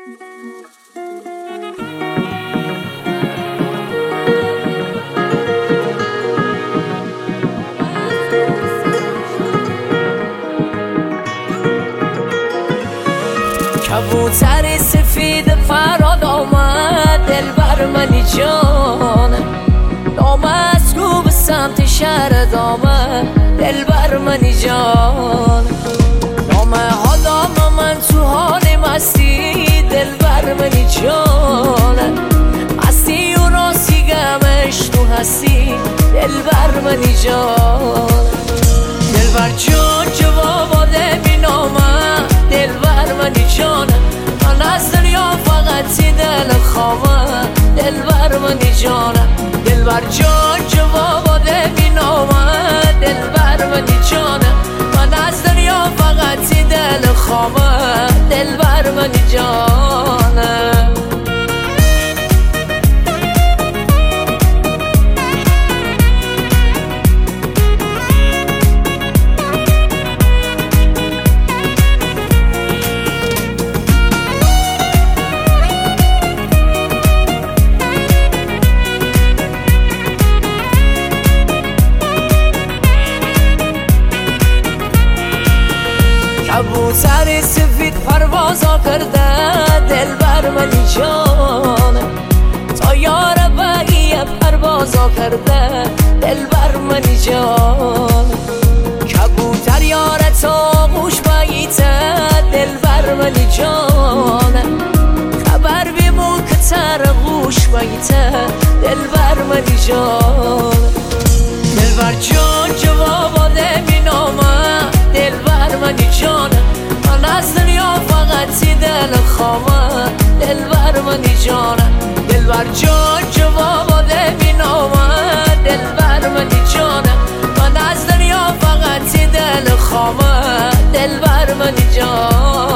کبوتر سفید فراد آمد دلبر منی جان، نامسکو به سمت شهرت آمد دلبر منی جان. نامه ها دام من تو حال مستی دلبر منی جان، مستی و راستی گمش تو هستی دلبر منی جان. دلبر جان جواباده بی نامه دلبر منی جان، من از دنیا فقط دل خامه دلبر منی جانم. دلبر جان جواباده بی نامه دلبر منی جانم، من از دنیا فقط دل خامه دلبر منی جانم. کبوتر سفید پروازا کرده دلبر منی جان، طیار بقیه پروازا کرده دلبر منی جان. کبوتر یارت آغوش بگیته دلبر منی جان، خبر بیمون که تر غوش بگیته دلبر منی جان. دلبر جان جواباده بی نامه دلبر منی جان، من از دنیا فقط دل خامه دلبر منی جانم. دلبر جان جواباده بی نامه دلبر منی جانم، من از دنیا فقط دل خامه دلبر منی جان.